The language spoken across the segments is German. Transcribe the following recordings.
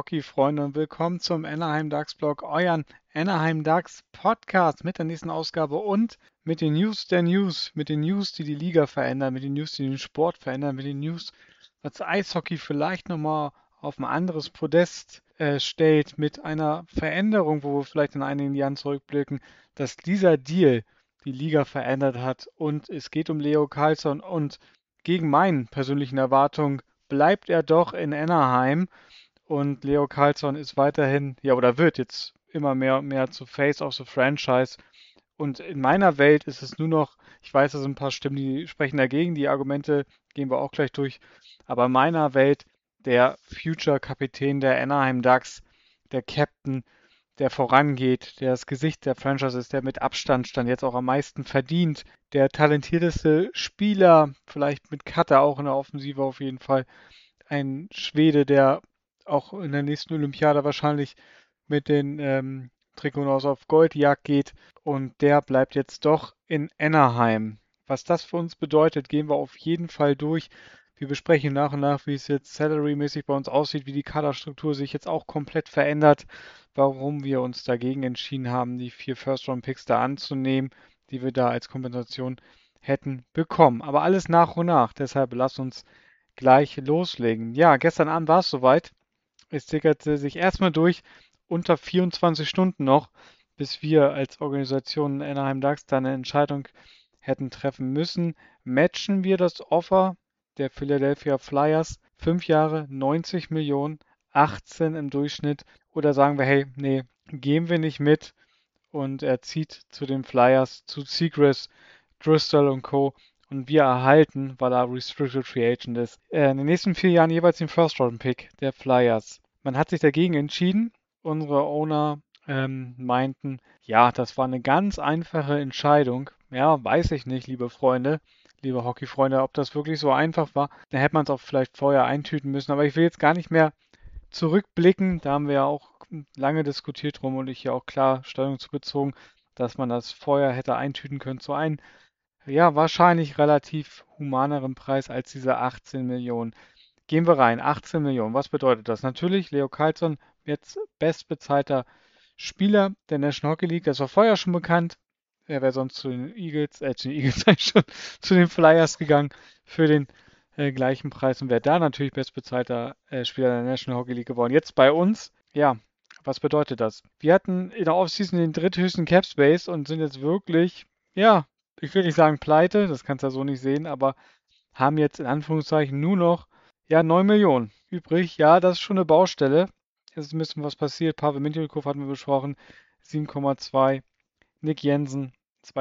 Hockey-Freunde und willkommen zum Anaheim Ducks Blog, euren Anaheim Ducks Podcast mit der nächsten Ausgabe und mit den News der News, mit den News, die die Liga verändern, mit den News, die den Sport verändern, mit den News, was Eishockey vielleicht nochmal auf ein anderes Podest stellt, mit einer Veränderung, wo wir vielleicht in einigen Jahren zurückblicken, dass dieser Deal die Liga verändert hat und es geht um Leo Carlsson und gegen meinen persönlichen Erwartungen bleibt er doch in Anaheim und Leo Carlsson ist weiterhin, ja, oder wird jetzt immer mehr und mehr zu Face of the Franchise. Und in meiner Welt ist es nur noch, ich weiß, da sind ein paar Stimmen, die sprechen dagegen, die Argumente gehen wir auch gleich durch, aber in meiner Welt der Future-Kapitän der Anaheim Ducks, der Captain, der vorangeht, der das Gesicht der Franchise ist, der mit Abstand stand jetzt auch am meisten verdient, der talentierteste Spieler, vielleicht mit Cutter auch in der Offensive auf jeden Fall, ein Schwede, der auch in der nächsten Olympiade wahrscheinlich mit den Trikots auf Goldjagd geht und der bleibt jetzt doch in Anaheim. Was das für uns bedeutet, gehen wir auf jeden Fall durch. Wir besprechen nach und nach, wie es jetzt salary-mäßig bei uns aussieht, wie die Kaderstruktur sich jetzt auch komplett verändert, warum wir uns dagegen entschieden haben, die 4 First-Round-Picks da anzunehmen, die wir da als Kompensation hätten bekommen. Aber alles nach und nach. Deshalb lasst uns gleich loslegen. Ja, gestern Abend war es soweit. Es tickerte sich erstmal durch, unter 24 Stunden noch, bis wir als Organisation Anaheim Ducks da eine Entscheidung hätten treffen müssen. Matchen wir das Offer der Philadelphia Flyers, 5 Jahre, 90 Millionen, 18 im Durchschnitt, oder sagen wir, hey, nee, gehen wir nicht mit und er zieht zu den Flyers, zu Seacrest, Driscoll und Co. Und wir erhalten, weil er Restricted Free Agent ist, in den nächsten 4 Jahren jeweils den First-Round-Pick der Flyers. Man hat sich dagegen entschieden. Unsere Owner meinten, ja, das war eine ganz einfache Entscheidung. Ja, weiß ich nicht, liebe Freunde, liebe Hockeyfreunde, ob das wirklich so einfach war. Da hätte man es auch vielleicht vorher eintüten müssen. Aber ich will jetzt gar nicht mehr zurückblicken. Da haben wir ja auch lange diskutiert drum und ich ja auch klar Stellung zu bezogen, dass man das vorher hätte eintüten können zu einem, ja, wahrscheinlich relativ humaneren Preis als diese 18 Millionen. Gehen wir rein, 18 Millionen. Was bedeutet das? Natürlich, Leo Carlsson, jetzt bestbezahlter Spieler der National Hockey League. Das war vorher schon bekannt. Er wäre sonst zu den Eagles sag ich schon, zu den Flyers gegangen für den gleichen Preis und wäre da natürlich bestbezahlter Spieler der National Hockey League geworden. Jetzt bei uns, ja, was bedeutet das? Wir hatten in der Offseason den dritthöchsten Cap Space und sind jetzt wirklich, ja, ich will nicht sagen pleite, das kannst du ja so nicht sehen, aber haben jetzt in Anführungszeichen nur noch, ja, 9 Millionen übrig. Ja, das ist schon eine Baustelle. Es ist ein bisschen was passiert. Pavel Mintyukov hatten wir besprochen, 7,2. Nick Jensen,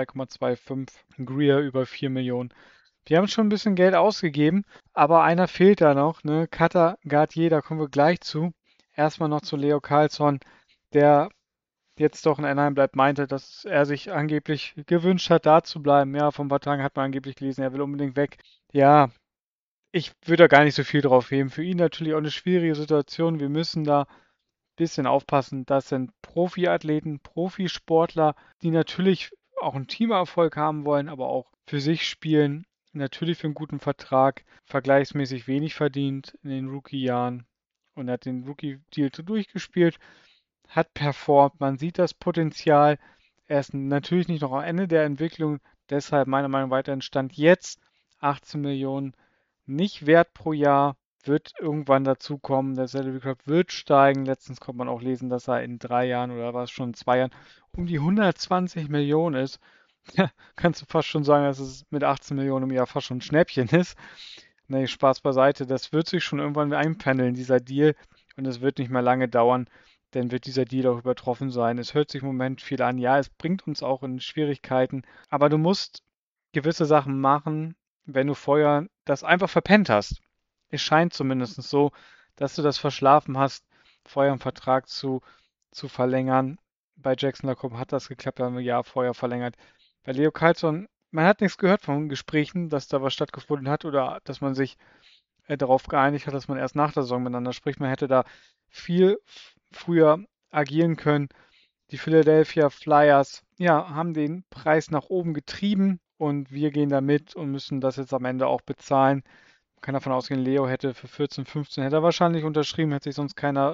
2,25. Greer über 4 Millionen. Wir haben schon ein bisschen Geld ausgegeben, aber einer fehlt da noch, ne? Cutter Gartier, da kommen wir gleich zu. Erstmal noch zu Leo Carlsson, der jetzt doch in Anaheim bleibt, meinte, dass er sich angeblich gewünscht hat, da zu bleiben. Ja, vor ein paar Tagen hat man angeblich gelesen, er will unbedingt weg. Ja, ich würde da gar nicht so viel drauf heben. Für ihn natürlich auch eine schwierige Situation. Wir müssen da ein bisschen aufpassen. Das sind Profiathleten, Profisportler, die natürlich auch einen Teamerfolg haben wollen, aber auch für sich spielen. Natürlich für einen guten Vertrag, vergleichsmäßig wenig verdient in den Rookie-Jahren und hat den Rookie-Deal durchgespielt, hat performt. Man sieht das Potenzial. Er ist natürlich nicht noch am Ende der Entwicklung, deshalb meiner Meinung nach weiterhin Stand jetzt 18 Millionen nicht wert pro Jahr, wird irgendwann dazukommen. Der Salary Cap wird steigen. Letztens konnte man auch lesen, dass er in 3 Jahren oder war es schon in 2 Jahren um die 120 Millionen ist. Ja, kannst du fast schon sagen, dass es mit 18 Millionen im Jahr fast schon ein Schnäppchen ist. Nee, Spaß beiseite. Das wird sich schon irgendwann einpendeln, dieser Deal. Und es wird nicht mehr lange dauern, dann wird dieser Deal auch übertroffen sein. Es hört sich im Moment viel an. Ja, es bringt uns auch in Schwierigkeiten. Aber du musst gewisse Sachen machen, wenn du vorher das einfach verpennt hast. Es scheint zumindest so, dass du das verschlafen hast, vorher einen Vertrag zu verlängern. Bei Jackson Lacombe hat das geklappt, da haben wir ein Jahr vorher verlängert. Bei Leo Carlsson, man hat nichts gehört von Gesprächen, dass da was stattgefunden hat oder dass man sich darauf geeinigt hat, dass man erst nach der Saison miteinander spricht. Man hätte da viel früher agieren können. Die Philadelphia Flyers, ja, haben den Preis nach oben getrieben und wir gehen da mit und müssen das jetzt am Ende auch bezahlen. Man kann davon ausgehen, Leo hätte für 14, 15 hätte er wahrscheinlich unterschrieben, hätte sich sonst keiner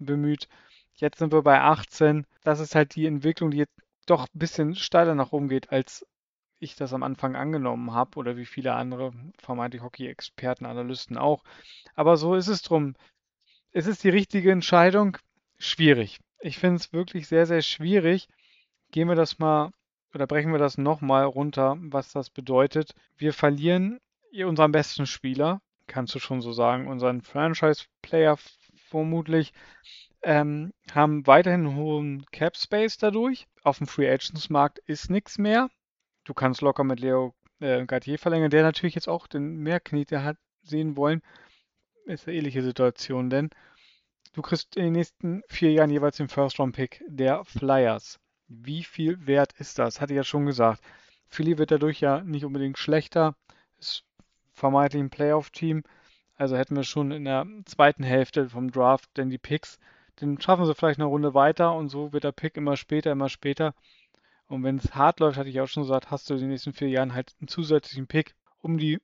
bemüht. Jetzt sind wir bei 18. Das ist halt die Entwicklung, die jetzt doch ein bisschen steiler nach oben geht, als ich das am Anfang angenommen habe oder wie viele andere vermeintlich Hockey-Experten, Analysten auch. Aber so ist es drum. Ist es die richtige Entscheidung? Schwierig. Ich finde es wirklich sehr, sehr schwierig. Gehen wir das mal oder brechen wir das nochmal runter, was das bedeutet. Wir verlieren unseren besten Spieler, kannst du schon so sagen, unseren Franchise-Player vermutlich, haben weiterhin einen hohen Cap-Space dadurch. Auf dem Free Agents-Markt ist nichts mehr. Du kannst locker mit Leo Gautier verlängern, der natürlich jetzt auch den Mehrknie hat sehen wollen. Ist eine ähnliche Situation, denn du kriegst in den nächsten 4 Jahren jeweils den First-Round-Pick der Flyers. Wie viel wert ist das? Hatte ich ja schon gesagt. Philly wird dadurch ja nicht unbedingt schlechter. Ist vermeintlich ein Playoff-Team. Also hätten wir schon in der zweiten Hälfte vom Draft denn die Picks. Dann schaffen sie vielleicht eine Runde weiter und so wird der Pick immer später, immer später. Und wenn es hart läuft, hatte ich auch schon gesagt, hast du in den nächsten 4 Jahren halt einen zusätzlichen Pick um die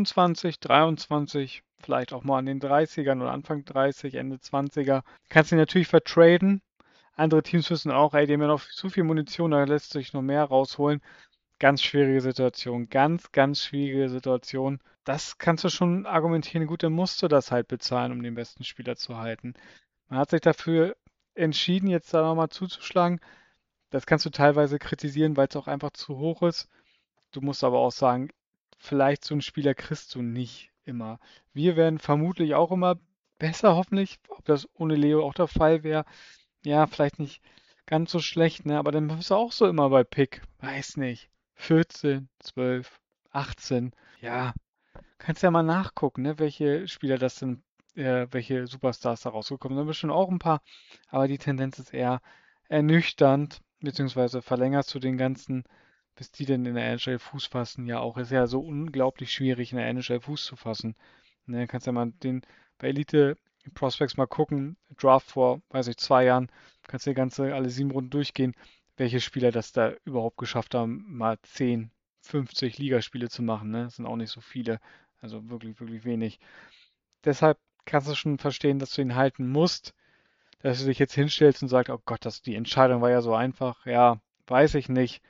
24, 23, vielleicht auch mal an den 30ern oder Anfang 30, Ende 20er. Kannst du natürlich vertraden. Andere Teams wissen auch, ey, die haben ja noch zu viel Munition, da lässt sich noch mehr rausholen. Ganz schwierige Situation, ganz, ganz schwierige Situation. Das kannst du schon argumentieren, gut, dann musst du das halt bezahlen, um den besten Spieler zu halten. Man hat sich dafür entschieden, jetzt da nochmal zuzuschlagen. Das kannst du teilweise kritisieren, weil es auch einfach zu hoch ist. Du musst aber auch sagen, vielleicht so einen Spieler kriegst du nicht immer. Wir werden vermutlich auch immer besser, hoffentlich. Ob das ohne Leo auch der Fall wäre, ja, vielleicht nicht ganz so schlecht, ne? Aber dann bist du auch so immer bei Pick, weiß nicht, 14, 12, 18. Ja, kannst ja mal nachgucken, ne, welche Spieler das sind, welche Superstars da rausgekommen sind. Da bestimmt auch ein paar, aber die Tendenz ist eher ernüchternd, beziehungsweise verlängerst du den ganzen, bis die denn in der NHL Fuß fassen, ja auch. Ist ja so unglaublich schwierig, in der NHL Fuß zu fassen. Ne, kannst ja mal bei Elite Prospects mal gucken, Draft vor, weiß ich, 2 Jahren, kannst du die ganze, alle 7 Runden durchgehen, welche Spieler das da überhaupt geschafft haben, mal 10, 50 Ligaspiele zu machen, ne? Das sind auch nicht so viele. Also wirklich, wirklich wenig. Deshalb kannst du schon verstehen, dass du ihn halten musst, dass du dich jetzt hinstellst und sagst, oh Gott, die Entscheidung war ja so einfach. Ja, weiß ich nicht.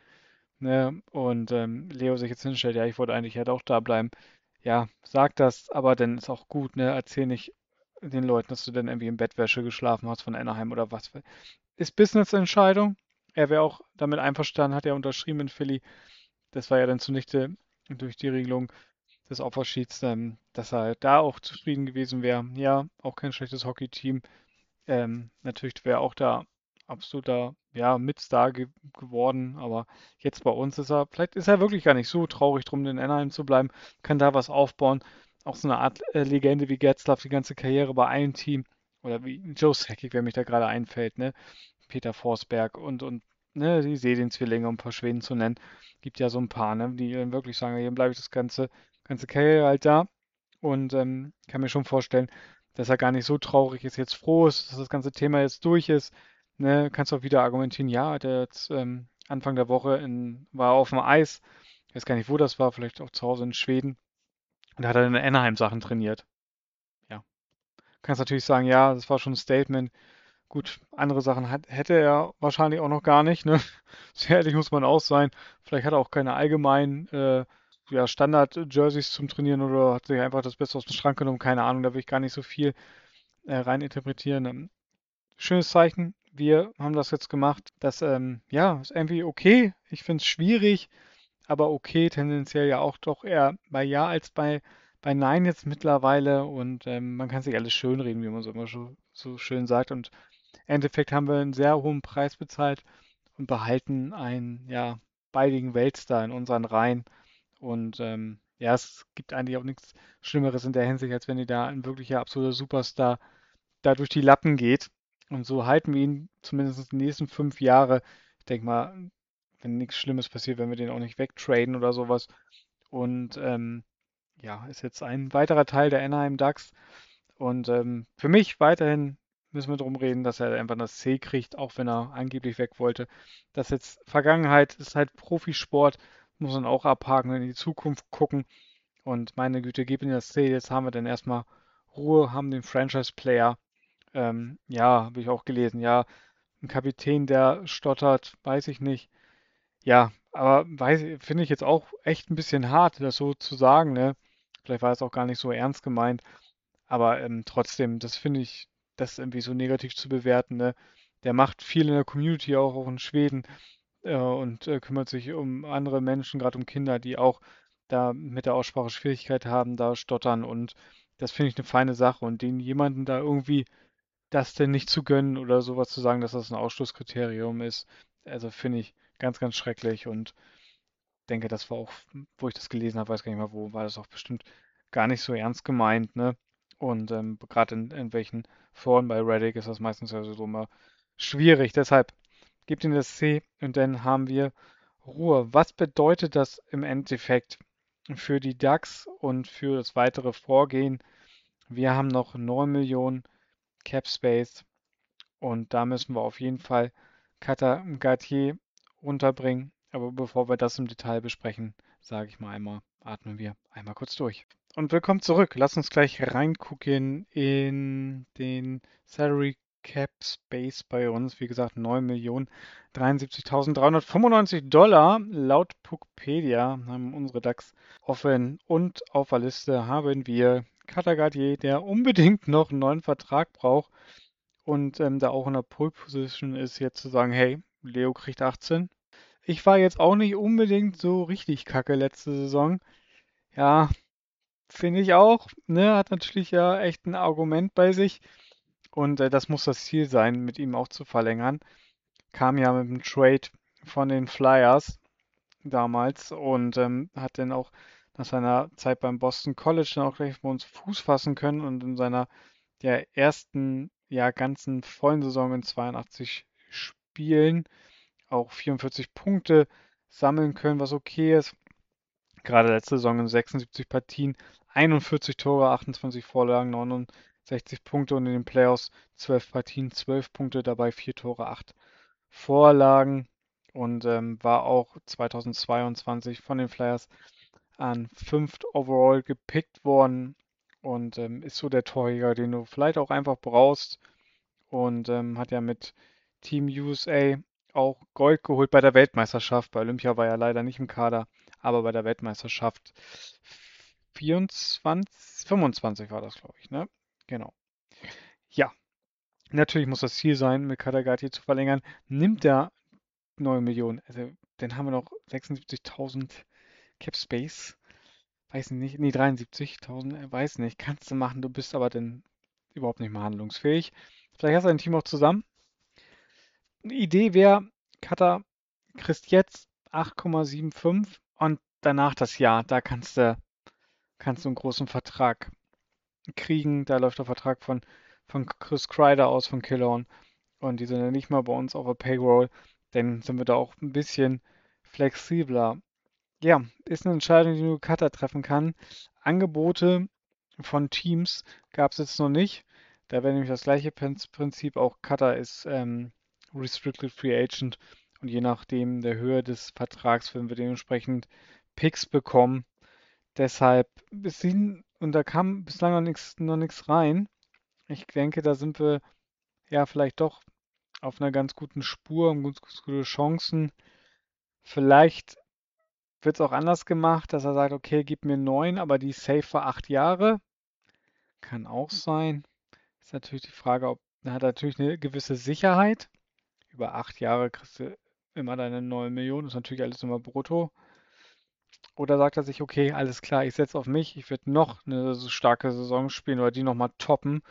Ne? Und Leo sich jetzt hinstellt, ja, ich wollte eigentlich halt auch da bleiben. Ja, sag das, aber dann ist auch gut, ne? Erzähl nicht den Leuten, dass du dann irgendwie in Bettwäsche geschlafen hast von Anaheim oder was. Ist Business-Entscheidung. Er wäre auch damit einverstanden, hat er unterschrieben in Philly. Das war ja dann zunichte durch die Regelung des Opfersheets, dass er da auch zufrieden gewesen wäre. Ja, auch kein schlechtes Hockey-Team. Natürlich wäre auch da absoluter, ja, Mitstar geworden, aber jetzt bei uns vielleicht ist er wirklich gar nicht so traurig drum, in Anaheim zu bleiben, kann da was aufbauen. Auch so eine Art Legende wie Getzlaf, die ganze Karriere bei einem Team. Oder wie Joe Sakic, wer mich da gerade einfällt, ne? Peter Forsberg und ne, die Sedin-Zwillinge, um ein paar Schweden zu nennen. Gibt ja so ein paar, ne, die dann wirklich sagen, hier bleibe ich das ganze Karriere halt da. Und kann mir schon vorstellen, dass er gar nicht so traurig ist, jetzt froh ist, dass das ganze Thema jetzt durch ist. Ne, kannst auch wieder argumentieren, ja, der jetzt Anfang der Woche war auf dem Eis. Ich weiß gar nicht, wo das war, vielleicht auch zu Hause in Schweden. Und da hat er in Anaheim Sachen trainiert. Ja. Kannst natürlich sagen, ja, das war schon ein Statement. Gut, andere Sachen hätte er wahrscheinlich auch noch gar nicht, ne? Sehr ehrlich muss man auch sein. Vielleicht hat er auch keine allgemeinen ja, Standard-Jerseys zum Trainieren oder hat sich einfach das Beste aus dem Schrank genommen. Keine Ahnung, da will ich gar nicht so viel rein interpretieren. Schönes Zeichen. Wir haben das jetzt gemacht. Das, ja, ist irgendwie okay. Ich finde es schwierig, aber okay, tendenziell ja auch doch eher bei Ja als bei Nein jetzt mittlerweile. Und man kann sich alles schönreden, wie man so immer so schön sagt. Und im Endeffekt haben wir einen sehr hohen Preis bezahlt und behalten einen, ja, baldigen Weltstar in unseren Reihen. Und ja, es gibt eigentlich auch nichts Schlimmeres in der Hinsicht, als wenn dir da ein wirklicher absoluter Superstar da durch die Lappen geht. Und so halten wir ihn zumindest die nächsten 5 Jahre. Ich denke mal, wenn nichts Schlimmes passiert, werden wir den auch nicht wegtraden oder sowas. Und ja, ist jetzt ein weiterer Teil der Anaheim Ducks. Und für mich weiterhin müssen wir darum reden, dass er einfach das C kriegt, auch wenn er angeblich weg wollte. Das ist jetzt Vergangenheit, ist halt Profisport, muss man auch abhaken und in die Zukunft gucken. Und meine Güte, gib ihm das C, jetzt haben wir dann erstmal Ruhe, haben den Franchise-Player. Ja, habe ich auch gelesen. Ja, ein Kapitän, der stottert, weiß ich nicht. Ja, aber finde ich jetzt auch echt ein bisschen hart, das so zu sagen, ne? Vielleicht war es auch gar nicht so ernst gemeint, aber trotzdem, das finde ich, das irgendwie so negativ zu bewerten, ne? Der macht viel in der Community, auch in Schweden, und kümmert sich um andere Menschen, gerade um Kinder, die auch da mit der Aussprache Schwierigkeit haben, da stottern, und das finde ich eine feine Sache, und den jemanden da irgendwie das denn nicht zu gönnen oder sowas zu sagen, dass das ein Ausschlusskriterium ist, also finde ich ganz, ganz schrecklich, und denke, das war auch, wo ich das gelesen habe, weiß gar nicht mehr wo, war das auch bestimmt gar nicht so ernst gemeint, ne? Und gerade in welchen Foren bei Reddit ist das meistens ja so immer schwierig. Deshalb gebt ihm das C, und dann haben wir Ruhe. Was bedeutet das im Endeffekt für die DAX und für das weitere Vorgehen? Wir haben noch 9 Millionen Cap Space, und da müssen wir auf jeden Fall Kata Gatier runterbringen. Aber bevor wir das im Detail besprechen, sage ich mal einmal, atmen wir einmal kurz durch. Und willkommen zurück. Lass uns gleich reingucken in den Salary Cap Space bei uns. Wie gesagt, 9.073.395 Dollar laut Puckpedia haben unsere DAX offen. Und auf der Liste haben wir Kata Gatier, der unbedingt noch einen neuen Vertrag braucht und da auch in der Pole Position ist, jetzt zu sagen, hey, Leo kriegt 18. Ich war jetzt auch nicht unbedingt so richtig kacke letzte Saison. Ja, finde ich auch. Ne, hat natürlich ja echt ein Argument bei sich. Und das muss das Ziel sein, mit ihm auch zu verlängern. Kam ja mit dem Trade von den Flyers damals, und hat dann auch nach seiner Zeit beim Boston College dann auch gleich bei uns Fuß fassen können, und in seiner der ersten, ja, ganzen vollen Saison in 82 Spielen auch 44 Punkte sammeln können, was okay ist. Gerade letzte Saison in 76 Partien, 41 Tore, 28 Vorlagen, 69 Punkte, und in den Playoffs 12 Partien, 12 Punkte, dabei 4 Tore, 8 Vorlagen, und war auch 2022 von den Flyers an 5. Overall gepickt worden, und ist so der Torjäger, den du vielleicht auch einfach brauchst, und hat ja mit Team USA auch Gold geholt bei der Weltmeisterschaft. Bei Olympia war er leider nicht im Kader, aber bei der Weltmeisterschaft 24, 25 war das, glaube ich, ne? Genau. Ja, natürlich muss das Ziel sein, mit Kadagati zu verlängern. Nimmt er 9 Millionen, also dann haben wir noch 76.000 Cap Space. Weiß nicht, nee, 73.000, weiß nicht. Kannst du machen, du bist aber dann überhaupt nicht mehr handlungsfähig. Vielleicht hast du ein Team auch zusammen. Eine Idee wäre, Cutter kriegst jetzt 8,75 und danach das Jahr. Da kannst du einen großen Vertrag kriegen. Da läuft der Vertrag von Chris Kreider aus von Killorn, und die sind ja nicht mal bei uns auf der Payroll. Dann sind wir da auch ein bisschen flexibler. Ja, ist eine Entscheidung, die nur Cutter treffen kann. Angebote von Teams gab es jetzt noch nicht. Da wäre nämlich das gleiche Prinzip. Auch Cutter ist Restricted Free Agent, und je nachdem der Höhe des Vertrags werden wir dementsprechend Picks bekommen. Deshalb und da kam bislang noch nichts rein. Ich denke, da sind wir ja vielleicht doch auf einer ganz guten Spur, haben ganz gute Chancen. Vielleicht wird es auch anders gemacht, dass er sagt, okay, gib mir 9, aber die safe für 8 Jahre. Kann auch sein. Ist natürlich die Frage, ob er hat natürlich eine gewisse Sicherheit. Über 8 Jahre kriegst du immer deine 9 Millionen, ist natürlich alles immer brutto. Oder sagt er sich, okay, alles klar, ich setze auf mich, ich werde noch eine so starke Saison spielen oder die nochmal toppen.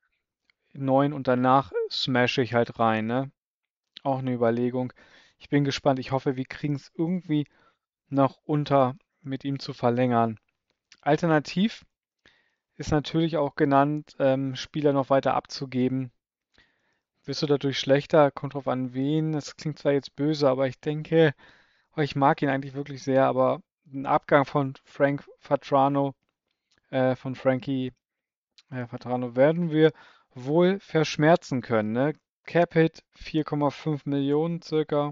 9, und danach smash ich halt rein, ne? Auch eine Überlegung. Ich bin gespannt. Ich hoffe, wir kriegen es irgendwie noch unter, mit ihm zu verlängern. Alternativ ist natürlich auch genannt, Spieler noch weiter abzugeben. Wirst du dadurch schlechter? Kommt drauf an, wen. Das klingt zwar jetzt böse, aber ich denke, oh, ich mag ihn eigentlich wirklich sehr, aber ein Abgang von Frank Vatrano, von Frankie Vatrano werden wir wohl verschmerzen können, ne? Cap-Hit 4,5 Millionen circa,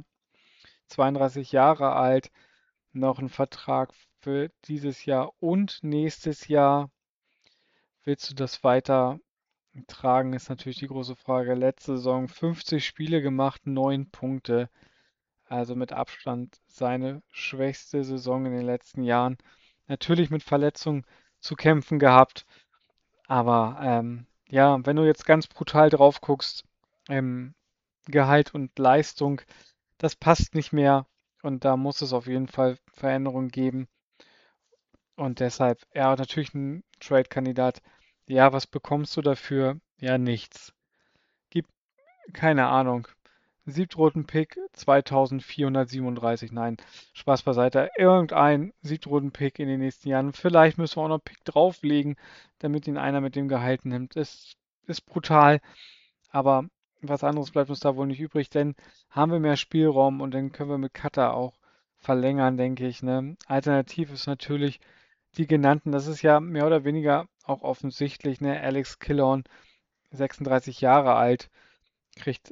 32 Jahre alt, noch ein Vertrag für dieses Jahr und nächstes Jahr. Willst du das weiter tragen, ist natürlich die große Frage. Letzte Saison 50 Spiele gemacht, 9 Punkte. Also mit Abstand seine schwächste Saison in den letzten Jahren. Natürlich mit Verletzungen zu kämpfen gehabt, aber ja, wenn du jetzt ganz brutal drauf guckst, ähm, Gehalt und Leistung, das passt nicht mehr und da muss es auf jeden Fall Veränderungen geben und deshalb, ja, natürlich ein Trade-Kandidat. Ja, was bekommst du dafür? Ja, nichts. Gib keine Ahnung. Siebtrunden-Pick 2437. Nein, Spaß beiseite. Irgendein Siebtrunden-Pick in den nächsten Jahren. Vielleicht müssen wir auch noch einen Pick drauflegen, damit ihn einer mit dem Gehalt nimmt. Ist brutal, aber was anderes bleibt uns da wohl nicht übrig, denn haben wir mehr Spielraum und dann können wir mit Cutter auch verlängern, denke ich. Ne? Alternativ ist natürlich die genannten, das ist ja mehr oder weniger auch offensichtlich, ne? Alex Killorn, 36 Jahre alt, kriegt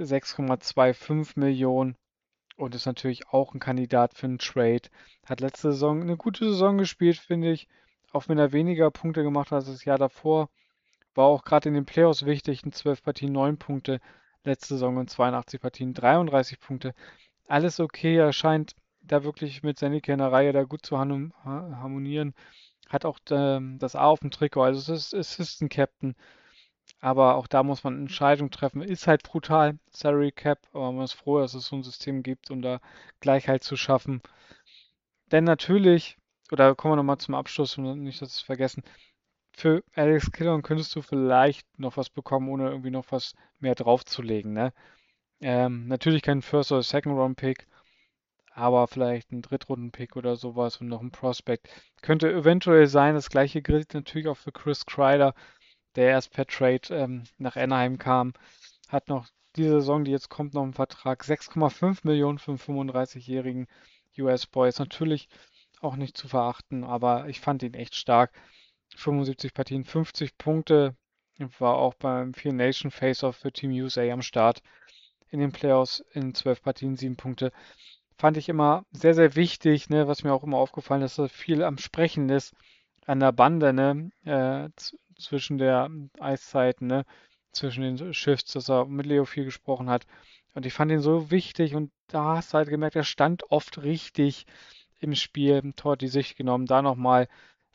6,25 Millionen und ist natürlich auch ein Kandidat für einen Trade. Hat letzte Saison eine gute Saison gespielt, finde ich. Auch wenn er weniger Punkte gemacht hat als das Jahr davor. War auch gerade in den Playoffs wichtig. In 12 Partien 9 Punkte. Letzte Saison in 82 Partien 33 Punkte. Alles okay. Er scheint da wirklich mit Senica in der Reihe da gut zu harmonieren. Hat auch das A auf dem Trikot. Also es ist Assistant Captain. Aber auch da muss man Entscheidungen treffen. Ist halt brutal, Salary Cap, aber man ist froh, dass es so ein System gibt, um da Gleichheit zu schaffen. Denn natürlich, oder kommen wir nochmal zum Abschluss, um nicht das zu vergessen, für Alex Killon könntest du vielleicht noch was bekommen, ohne irgendwie noch was mehr draufzulegen, ne? Natürlich kein First- oder Second-Round-Pick, aber vielleicht ein Drittrunden-Pick oder sowas und noch ein Prospect. Könnte eventuell sein, das gleiche gilt natürlich auch für Chris Kreider, der erst per Trade nach Anaheim kam. Hat noch diese Saison, die jetzt kommt, noch einen Vertrag. 6,5 Millionen für einen 35-jährigen US-Boy. Ist natürlich auch nicht zu verachten, aber ich fand ihn echt stark. 75 Partien, 50 Punkte. War auch beim Vier Nation Face-Off für Team USA am Start. In den Playoffs in 12 Partien 7 Punkte. Fand ich immer sehr, sehr wichtig, ne, was mir auch immer aufgefallen ist, dass er viel am Sprechen ist an der Bande, ne, zwischen der Eiszeit, ne, zwischen den Shifts, dass er mit Leo viel gesprochen hat. Und ich fand ihn so wichtig und da hast du halt gemerkt, er stand oft richtig im Spiel, im Tor hat die Sicht genommen, da nochmal,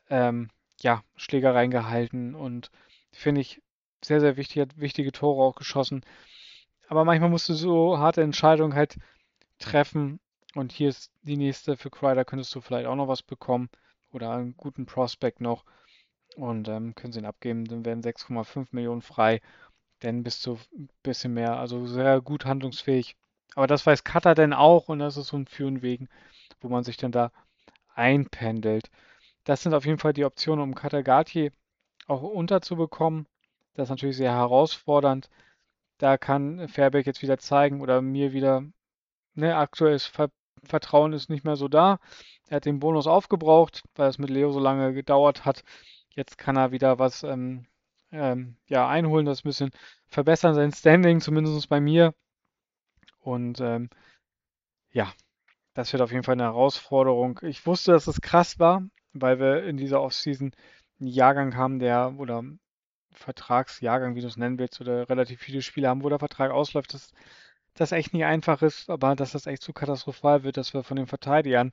ja, Schläger reingehalten und finde ich sehr, sehr wichtig, hat wichtige Tore auch geschossen. Aber manchmal musst du so harte Entscheidungen halt treffen. Und hier ist die nächste für Cry, da könntest du vielleicht auch noch was bekommen oder einen guten Prospect noch und können sie ihn abgeben. Dann werden 6,5 Millionen frei. Dann bist du ein bisschen mehr, also sehr gut handlungsfähig. Aber das weiß Cutter denn auch und das ist so ein Für und Wegen, wo man sich dann da einpendelt. Das sind auf jeden Fall die Optionen, um Cutter Gauthier auch unterzubekommen. Das ist natürlich sehr herausfordernd. Da kann Fairback jetzt wieder zeigen oder mir wieder, ne, aktuelles Vertrauen ist nicht mehr so da. Er hat den Bonus aufgebraucht, weil es mit Leo so lange gedauert hat. Jetzt kann er wieder was ja, einholen, das ein bisschen verbessern, sein Standing, zumindest bei mir. Und ja, das wird auf jeden Fall eine Herausforderung. Ich wusste, dass es krass war, weil wir in dieser Offseason einen Jahrgang haben, oder Vertragsjahrgang, wie du es nennen willst, oder relativ viele Spiele haben, wo der Vertrag ausläuft, dass das echt nicht einfach ist, aber dass das echt so katastrophal wird, dass wir von den Verteidigern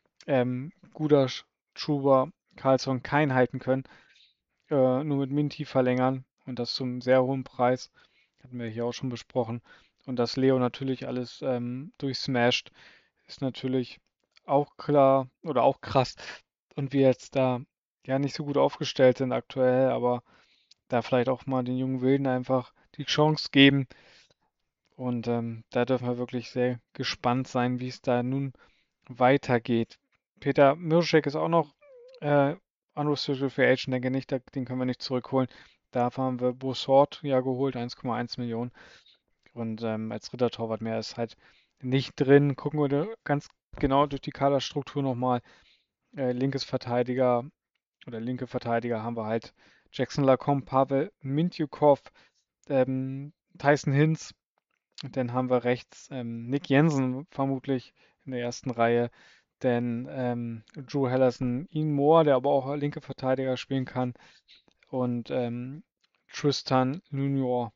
Gudas, Schuber, Karlsson keinen halten können, nur mit Minty verlängern und das zum sehr hohen Preis. Hatten wir hier auch schon besprochen. Und dass Leo natürlich alles durchsmasht, ist natürlich auch klar oder auch krass. Und wir jetzt da ja nicht so gut aufgestellt sind aktuell, aber da vielleicht auch mal den jungen Wilden einfach die Chance geben. Und da dürfen wir wirklich sehr gespannt sein, wie es da nun weitergeht. Peter Mirschek ist auch noch äh, Unrestricted Free Agent, denke nicht, den können wir nicht zurückholen. Da haben wir Bossort ja geholt, 1,1 Millionen. Und als dritter Torwart mehr ist halt nicht drin. Gucken wir da ganz genau durch die Kaderstruktur nochmal. Linkes Verteidiger oder linke Verteidiger haben wir halt Jackson Lacombe, Pavel Mintyukov, Tyson Hinz. Und dann haben wir rechts Nick Jensen vermutlich in der ersten Reihe. Dann Drew Hellerson, Ian Moore, der aber auch linke Verteidiger spielen kann. Und Tristan Junior.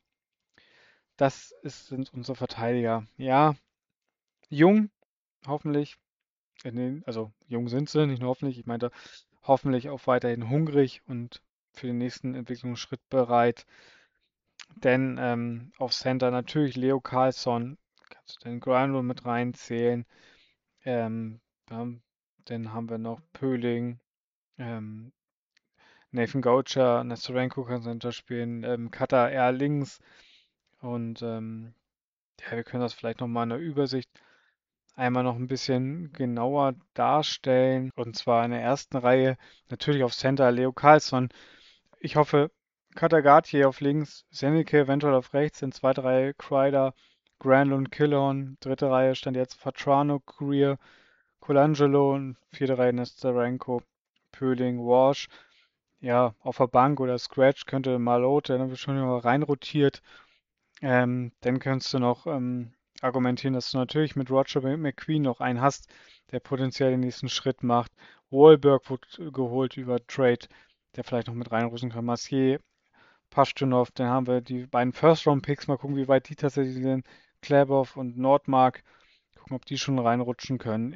Sind unsere Verteidiger. Ja, jung, hoffentlich. Also jung sind sie, nicht nur hoffentlich. Ich meinte hoffentlich auch weiterhin hungrig und für den nächsten Entwicklungsschritt bereit. Denn auf Center natürlich Leo Carlsson, kannst du den Granlund mit reinzählen. Ähm, dann, dann haben wir noch Pöhling, ähm, Nathan Gaucher, Nestorenko kann Center spielen, Kata eher links. Und ja, wir können das vielleicht nochmal in der Übersicht einmal noch ein bisschen genauer darstellen. Und zwar in der ersten Reihe natürlich auf Center Leo Carlsson. Ich hoffe, Katagati auf links, Senike eventuell auf rechts, in zweiter Reihe Kreider, Granlund, Killorn, dritte Reihe stand jetzt Vatrano, Greer, Colangelo und vierte Reihe Nesterenko, Pöhling, Walsh. Ja, auf der Bank oder Scratch könnte Malote, dann wird schon immer reinrotiert. Dann kannst du noch argumentieren, dass du natürlich mit Roger McQueen noch einen hast, der potenziell den nächsten Schritt macht. Wahlberg wurde geholt über Trade, der vielleicht noch mit reinrutschen kann. Massier, Pashtunov, dann haben wir die beiden First-Round-Picks. Mal gucken, wie weit die tatsächlich sind. Klebov und Nordmark. Gucken, ob die schon reinrutschen können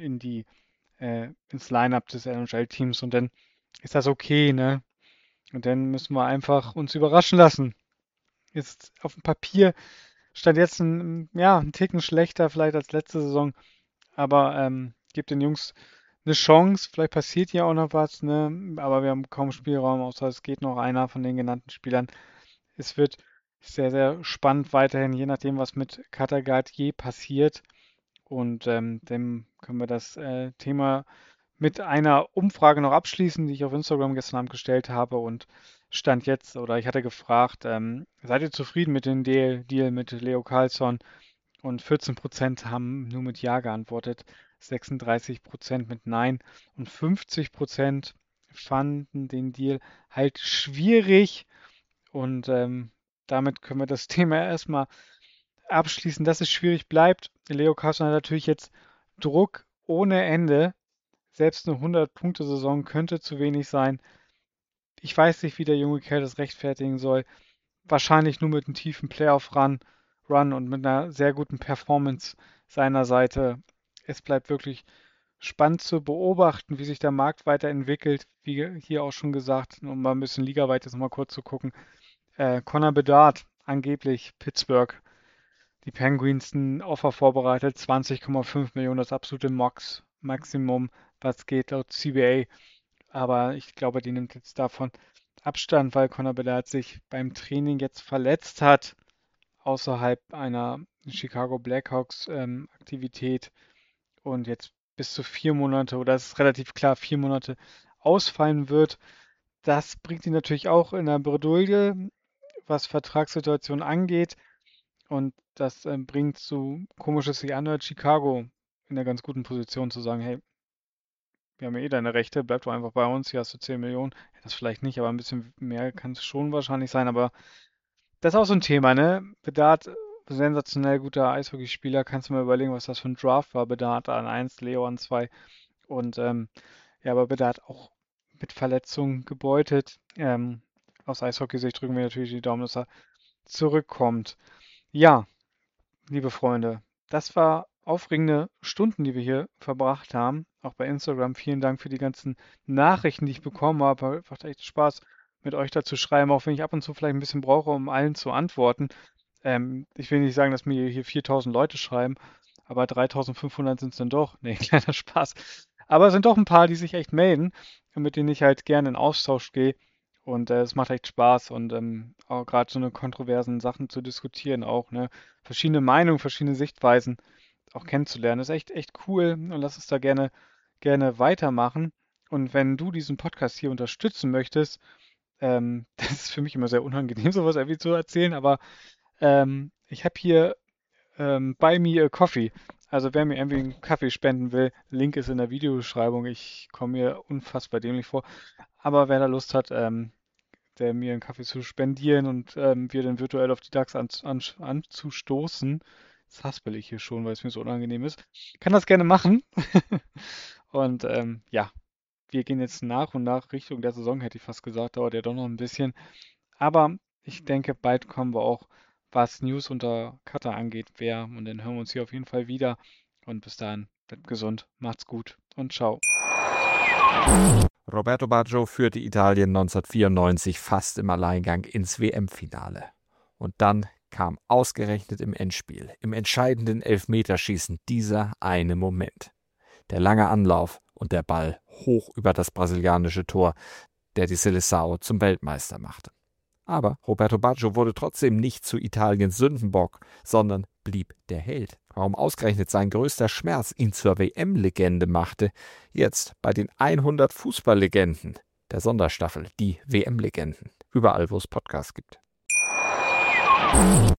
ins Line-Up des NHL-Teams. Und dann ist das okay, ne? Und dann müssen wir einfach uns überraschen lassen. Ist auf dem Papier stand jetzt ein Ticken schlechter vielleicht als letzte Saison, aber gibt den Jungs eine Chance. Vielleicht passiert hier auch noch was, ne? Aber wir haben kaum Spielraum, außer es geht noch einer von den genannten Spielern. Es wird sehr, sehr spannend weiterhin, je nachdem, was mit Katagatier passiert. Und dann können wir das Thema mit einer Umfrage noch abschließen, die ich auf Instagram gestern Abend gestellt habe. Und stand jetzt, oder ich hatte gefragt, seid ihr zufrieden mit dem Deal mit Leo Carlsson? Und 14% haben nur mit Ja geantwortet, 36% mit Nein und 50% fanden den Deal halt schwierig. Und damit können wir das Thema erstmal abschließen, dass es schwierig bleibt. Leo Carlsson hat natürlich jetzt Druck ohne Ende. Selbst eine 100-Punkte-Saison könnte zu wenig sein. Ich weiß nicht, wie der junge Kerl das rechtfertigen soll. Wahrscheinlich nur mit einem tiefen Playoff-Run und mit einer sehr guten Performance seiner Seite. Es bleibt wirklich spannend zu beobachten, wie sich der Markt weiterentwickelt. Wie hier auch schon gesagt, um mal ein bisschen ligaweit jetzt mal kurz zu gucken. Connor Bedard, angeblich Pittsburgh. Die Penguins ein Offer vorbereitet, 20,5 Millionen, das absolute Maximum, was geht laut CBA. Aber ich glaube, die nimmt jetzt davon Abstand, weil Conor Bedard sich beim Training jetzt verletzt hat, außerhalb einer Chicago Blackhawks Aktivität und jetzt bis zu 4 Monate, oder es ist relativ klar, 4 Monate ausfallen wird. Das bringt ihn natürlich auch in eine Bredouille, was Vertragssituation angeht. Und das bringt so komisch es sich anhört, Chicago in einer ganz guten Position zu sagen, hey, wir haben ja eh deine Rechte, bleib doch einfach bei uns, hier hast du 10 Millionen. Ja, das vielleicht nicht, aber ein bisschen mehr kann es schon wahrscheinlich sein. Aber das ist auch so ein Thema, ne? Bedard, sensationell guter Eishockeyspieler. Kannst du mal überlegen, was das für ein Draft war. Bedard an 1, Leo an 2. Und ja, aber Bedard auch mit Verletzungen gebeutelt. Aus Eishockey-Sicht drücken wir natürlich die Daumen, dass er zurückkommt. Ja, liebe Freunde, das war aufregende Stunden, die wir hier verbracht haben. Auch bei Instagram. Vielen Dank für die ganzen Nachrichten, die ich bekommen habe. Macht echt Spaß, mit euch da zu schreiben, auch wenn ich ab und zu vielleicht ein bisschen brauche, um allen zu antworten. Ich will nicht sagen, dass mir hier 4000 Leute schreiben, aber 3500 sind es dann doch. Nee, kleiner Spaß. Aber es sind doch ein paar, die sich echt melden, mit denen ich halt gerne in Austausch gehe. Und es macht echt Spaß und auch gerade so eine kontroversen Sachen zu diskutieren auch, ne? Verschiedene Meinungen, verschiedene Sichtweisen auch kennenzulernen. Das ist echt cool und lass uns da gerne weitermachen. Und wenn du diesen Podcast hier unterstützen möchtest, das ist für mich immer sehr unangenehm, sowas irgendwie zu erzählen, aber ich habe hier Buy Me a Coffee. Also wer mir irgendwie einen Kaffee spenden will, Link ist in der Videobeschreibung. Ich komme mir unfassbar dämlich vor. Aber wer da Lust hat, der mir einen Kaffee zu spendieren und wir dann virtuell auf die DAX anzustoßen. Das haspel ich hier schon, weil es mir so unangenehm ist. Kann das gerne machen. Und ja, wir gehen jetzt nach und nach Richtung der Saison, hätte ich fast gesagt. Dauert ja doch noch ein bisschen. Aber ich denke, bald kommen wir auch, was News unter Cutter angeht, und dann hören wir uns hier auf jeden Fall wieder. Und bis dahin, bleibt gesund, macht's gut und ciao. Roberto Baggio führte Italien 1994 fast im Alleingang ins WM-Finale. Und dann kam ausgerechnet im Endspiel, im entscheidenden Elfmeterschießen, dieser eine Moment. Der lange Anlauf und der Ball hoch über das brasilianische Tor, der die Seleção zum Weltmeister machte. Aber Roberto Baggio wurde trotzdem nicht zu Italiens Sündenbock, sondern blieb der Held. Warum ausgerechnet sein größter Schmerz ihn zur WM-Legende machte, jetzt bei den 100 Fußballlegenden der Sonderstaffel, die WM-Legenden, überall wo es Podcasts gibt.